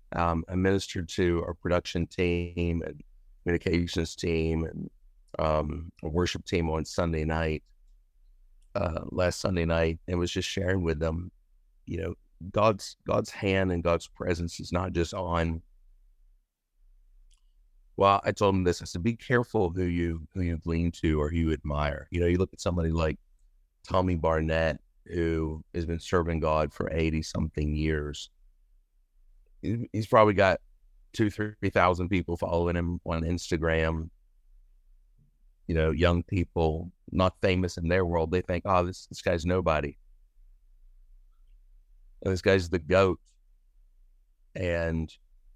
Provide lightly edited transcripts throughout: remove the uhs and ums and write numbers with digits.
I ministered to our production team and communications team and a worship team on Sunday night, last Sunday night, and was just sharing with them, you know, God's hand and God's presence is not just on. Well, I told them this. I said, be careful who you lean to or who you admire. You know, you look at somebody like Tommy Barnett, who has been serving God for 80 something years. He's probably got 2,000-3,000 people following him on Instagram. You know, young people, not famous in their world. They think, oh, this guy's nobody. And this guy's the GOAT. And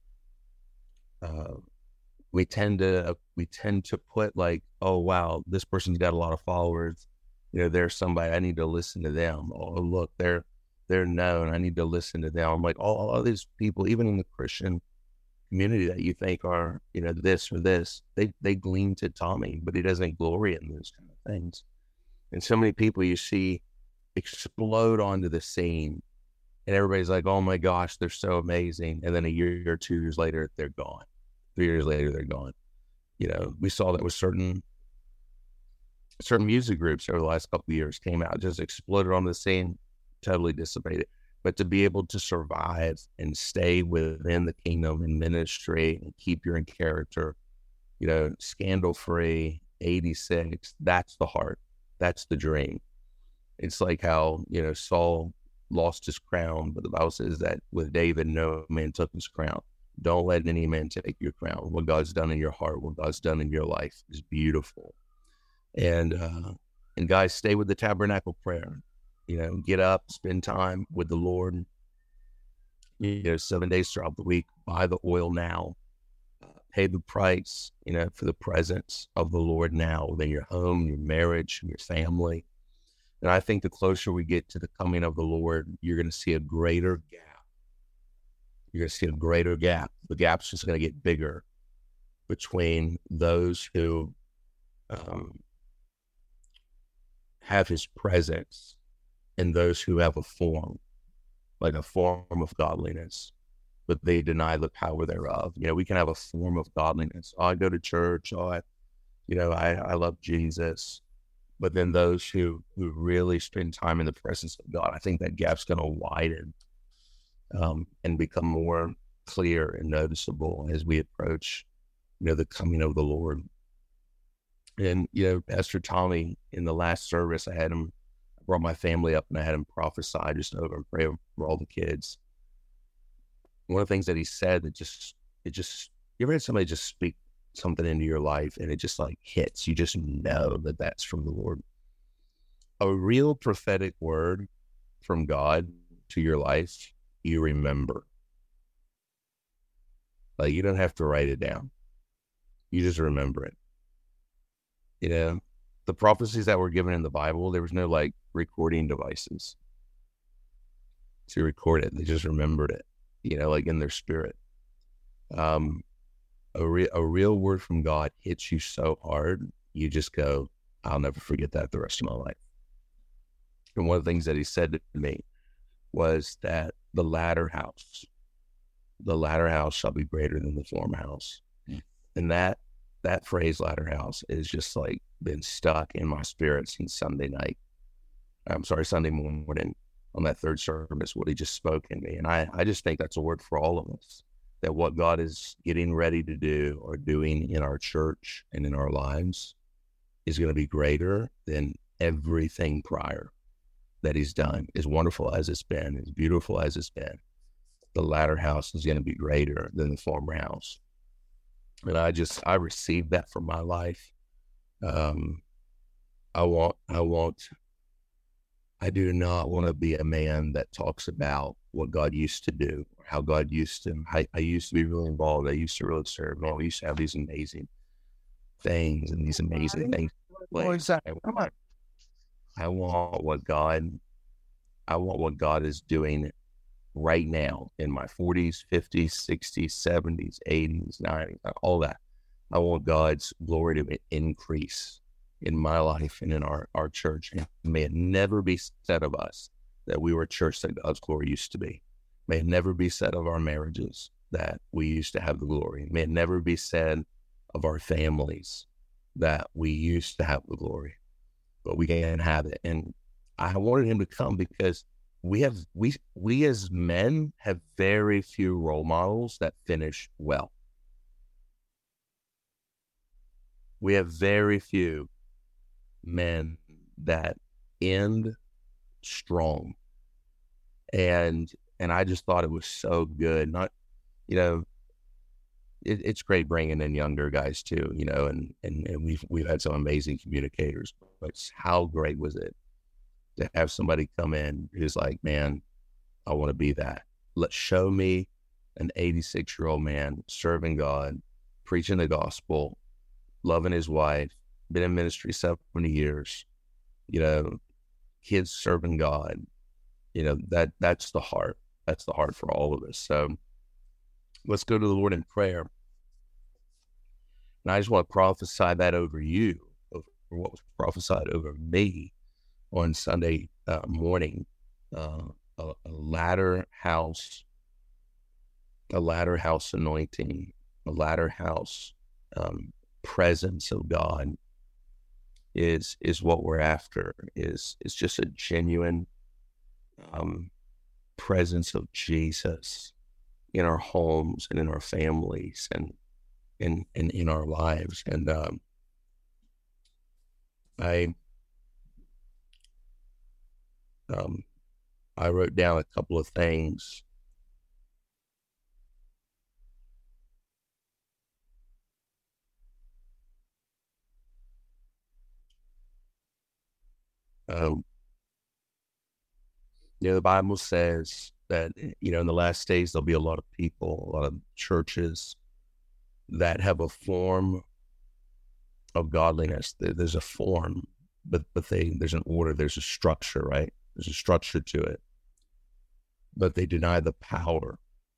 we tend to put like, oh wow, this person's got a lot of followers. You know, there's somebody, I need to listen to them. Oh look, they're known, I need to listen to them. I'm like, all of these people, even in the Christian community that you think are, you know, this or this, they glean to Tommy, but he doesn't glory in those kind of things. And so many people you see explode onto the scene, and everybody's like, oh my gosh, they're so amazing. And then a year or 2 years later, they're gone. 3 years later, they're gone. You know, we saw that with certain music groups over the last couple of years came out, just exploded on the scene, totally dissipated. But to be able to survive and stay within the kingdom and ministry and keep your character, you know, scandal free, 86, that's the heart. That's the dream. It's like how, you know, Saul lost his crown, but the Bible says that with David, no man took his crown. Don't let any man take your crown. What God's done in your heart, what God's done in your life is beautiful. And guys, stay with the tabernacle prayer. You know, get up, spend time with the Lord. You know, 7 days throughout the week, buy the oil now. Pay the price, you know, for the presence of the Lord now within your home, your marriage, your family. And I think the closer we get to the coming of the Lord, you're going to see a greater gap. You're going to see a greater gap. The gap's just going to get bigger between those who have his presence and those who have a form, like a form of godliness, but they deny the power thereof. You know, we can have a form of godliness. Oh, I go to church. Oh, I love Jesus. But then those who really spend time in the presence of God, I think that gap's going to widen and become more clear and noticeable as we approach, you know, the coming of the Lord. And, you know, Pastor Tommy, in the last service, I brought my family up and I had him prophesy just over and pray for all the kids. One of the things that he said that you ever had somebody just speak something into your life and it just like hits, you just know that that's from the Lord. A real prophetic word from God to your life, you remember. Like, you don't have to write it down. You just remember it. You know, the prophecies that were given in the Bible, there was no like recording devices to record it. They just remembered it, you know, like in their spirit. A real word from God hits you so hard, you just go, I'll never forget that the rest of my life. And one of the things that he said to me was that the latter house shall be greater than the former house. Mm. And that phrase, latter house, is just like been stuck in my spirit since Sunday morning on that third service, what he just spoke in me. And I just think that's a word for all of us, that what God is getting ready to do or doing in our church and in our lives is going to be greater than everything prior that he's done. As wonderful as it's been, as beautiful as it's been, the latter house is going to be greater than the former house. And I received that for my life. I do not want to be a man that talks about what God used to do, or how God used to. I used to be really involved. I used to really serve. And we used to have these amazing things and these amazing things. I want what God is doing right now in my 40s, 50s, 60s, 70s, 80s, 90s, all that. I want God's glory to increase in my life and in our church. And may it never be said of us that we were a church that God's glory used to be. May it never be said of our marriages that we used to have the glory. May it never be said of our families that we used to have the glory, but we can't have it. And I wanted him to come because we as men have very few role models that finish well. We have very few men that end strong. And I just thought it was so good. Not, you know, it's great bringing in younger guys too, you know, and we've had some amazing communicators, but how great was it to have somebody come in who's like, man, I want to be that. Let's show me an 86-year-old man serving God, preaching the gospel, loving his wife, been in ministry 70 years, you know, kids serving God, you know, that's the heart. That's the heart for all of us. So let's go to the Lord in prayer. And I just want to prophesy that over you, over what was prophesied over me on Sunday morning. A latter house anointing, a latter house presence of God is what we're after. Is just a genuine presence of Jesus in our homes and in our families and in our lives. And I wrote down a couple of things. You know, the Bible says that, you know, in the last days, there'll be a lot of people, a lot of churches that have a form of godliness. There's a form, but there's an order, there's a structure, right? There's a structure to it, but they deny the power.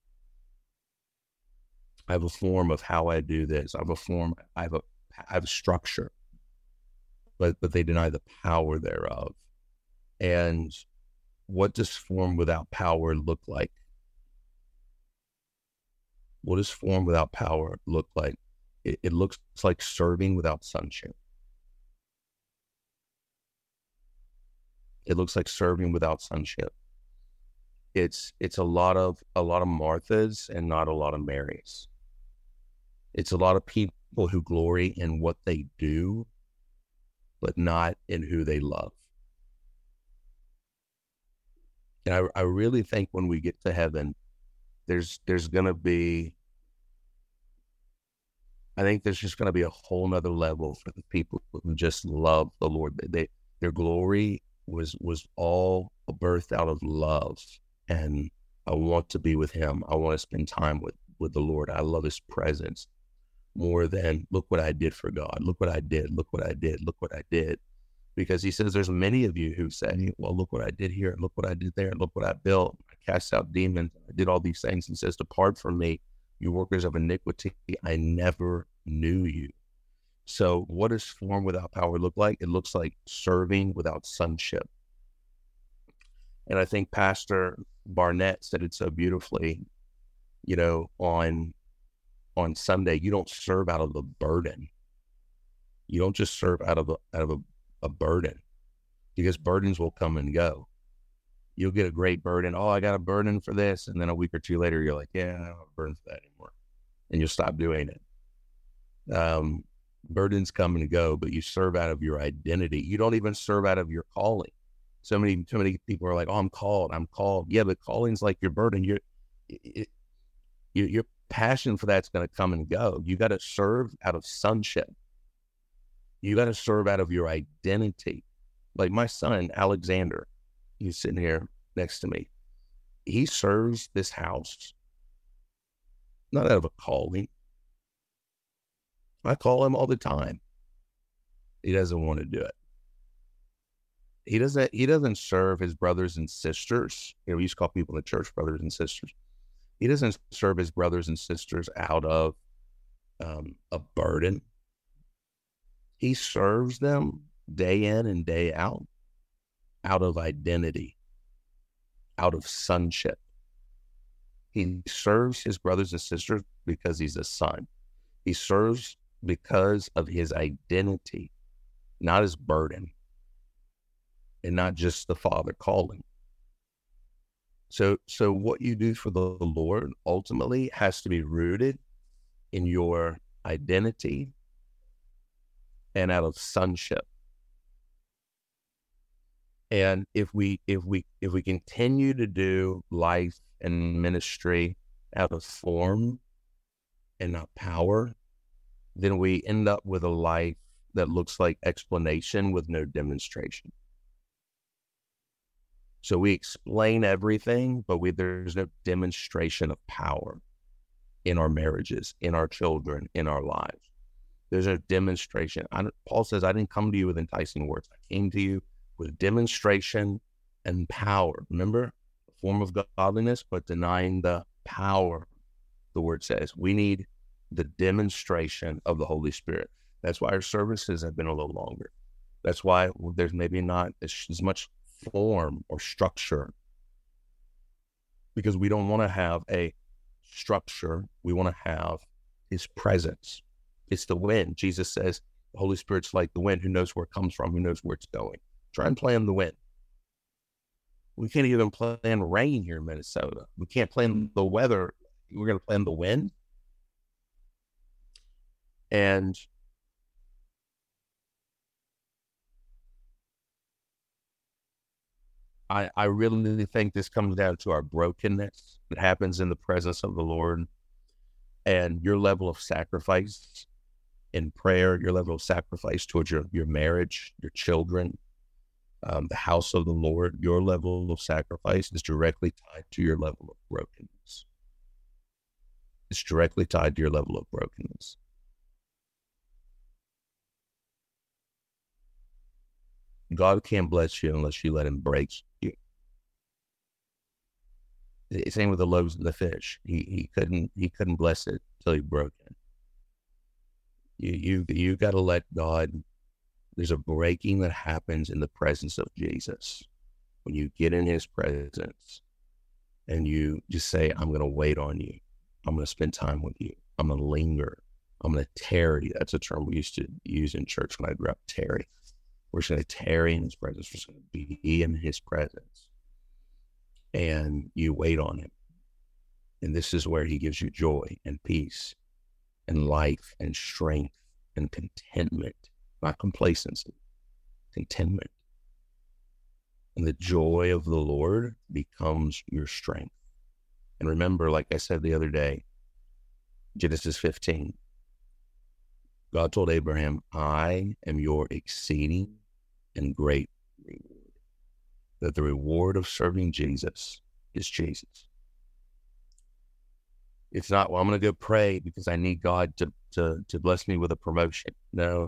I have a form of how I do this. I have a structure, but they deny the power thereof. And what does form without power look like? What does form without power look like? It looks like serving without sonship. It looks like serving without sonship. It's a lot of Marthas and not a lot of Marys. It's a lot of people who glory in what they do, but not in who they love. And I really think when we get to heaven, there's going to be, I think there's just going to be a whole nother level for the people who just love the Lord. Their glory was all birthed out of love. And I want to be with him. I want to spend time with the Lord. I love his presence more than look what I did for God. Look what I did. Look what I did. Look what I did. Because he says there's many of you who say, well, look what I did here. Look what I did there. Look what I built. I cast out demons. I did all these things. He says, depart from me, you workers of iniquity. I never knew you. So what does form without power look like? It looks like serving without sonship. And I think Pastor Barnett said it so beautifully, you know, on Sunday. You don't serve out of the burden. You don't just serve out of a burden, because burdens will come and go. You'll get a great burden. Oh, I got a burden for this. And then a week or two later, you're like, yeah, I don't have a burden for that anymore. And you'll stop doing it. Burdens come and go, but you serve out of your identity. You don't even serve out of your calling. So many people are like, oh, I'm called. Yeah, but calling's like your burden. Your passion for that's going to come and go. You got to serve out of sonship. You got to serve out of your identity. Like my son, Alexander, he's sitting here next to me. He serves this house, not out of a calling. I call him all the time. He doesn't want to do it. He doesn't serve his brothers and sisters. You know, we used to call people in the church brothers and sisters. He doesn't serve his brothers and sisters out of a burden. He serves them day in and day out of identity, out of sonship. He serves his brothers and sisters because he's a son. He serves because of his identity, not his burden, and not just the Father calling. So what you do for the Lord ultimately has to be rooted in your identity and out of sonship. And if we continue to do life and ministry out of form and not power, then we end up with a life that looks like explanation with no demonstration. So we explain everything, but there's no demonstration of power in our marriages, in our children, in our lives. There's no demonstration. Paul says, I didn't come to you with enticing words. I came to you with demonstration and power. Remember, a form of godliness, but denying the power, the word says. We need the demonstration of the Holy Spirit. That's why our services have been a little longer. That's why there's maybe not as much form or structure, because we don't want to have a structure. We want to have his presence. It's the wind. Jesus says the Holy Spirit's like the wind, who knows where it comes from, who knows where it's going. Try and plan the wind. We can't even plan rain here in Minnesota. We can't plan the weather. We're going to plan the wind. And I really think this comes down to our brokenness that happens in the presence of the Lord, and your level of sacrifice in prayer, your level of sacrifice towards your marriage, your children, the house of the Lord. Your level of sacrifice is directly tied to your level of brokenness. It's directly tied to your level of brokenness. God can't bless you unless you let him break you. Same with the loaves and the fish. He couldn't bless it till he broke it. You got to let God. There's a breaking that happens in the presence of Jesus. When you get in his presence and you just say, I'm going to wait on you. I'm going to spend time with you. I'm going to linger. I'm going to tarry. That's a term we used to use in church when I grew up, tarry. We're just going to tarry in his presence. We're just going to be in his presence. And you wait on him. And this is where he gives you joy and peace and life and strength and contentment, not complacency, contentment. And the joy of the Lord becomes your strength. And remember, like I said the other day, Genesis 15, God told Abraham, I am your exceeding and great reward. That the reward of serving Jesus is Jesus. It's not, well, I'm going to go pray because I need God to bless me with a promotion. No.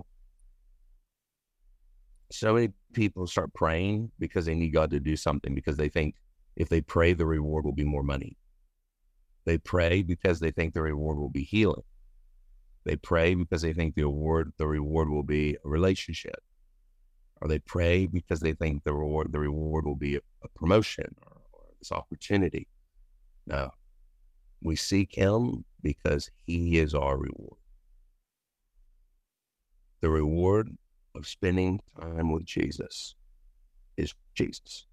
So many people start praying because they need God to do something, because they think if they pray, the reward will be more money. They pray because they think the reward will be healing. They pray because they think the reward will be a relationship. Or they pray because they think the reward will be a promotion or this opportunity. No, we seek him because he is our reward. The reward of spending time with Jesus is Jesus.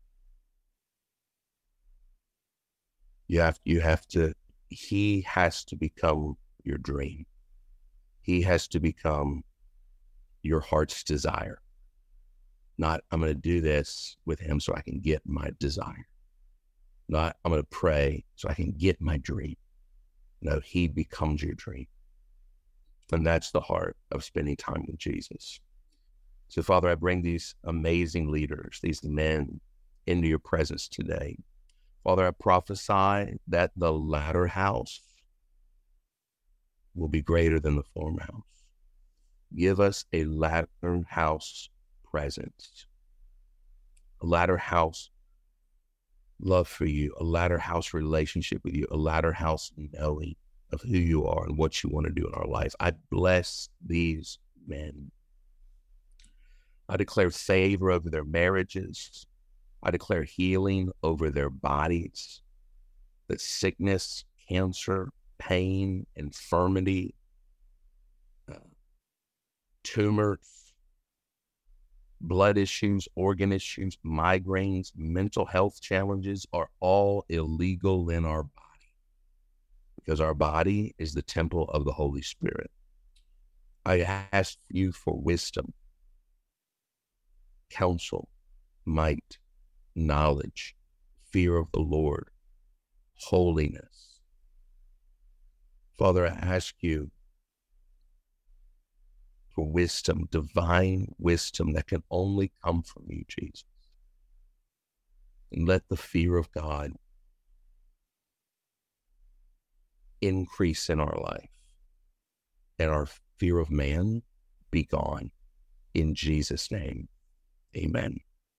You have to, he has to become your dream. He has to become your heart's desire. Not, I'm going to do this with him so I can get my desire. Not, I'm going to pray so I can get my dream. No, he becomes your dream. And that's the heart of spending time with Jesus. So, Father, I bring these amazing leaders, these men, into your presence today. Father, I prophesy that the latter house will be greater than the former house. Give us a latter house presence, a latter house love for you, a latter house relationship with you, a latter house knowing of who you are and what you want to do in our life. I bless these men. I declare favor over their marriages. I declare healing over their bodies. that sickness, cancer, pain, infirmity, tumors, blood issues, organ issues, migraines, mental health challenges are all illegal in our body, because our body is the temple of the Holy Spirit. I ask you for wisdom, counsel, might, knowledge, fear of the Lord, holiness. Father, I ask you for wisdom, divine wisdom that can only come from you, Jesus. And let the fear of God increase in our life, and our fear of man be gone. In Jesus' name, amen.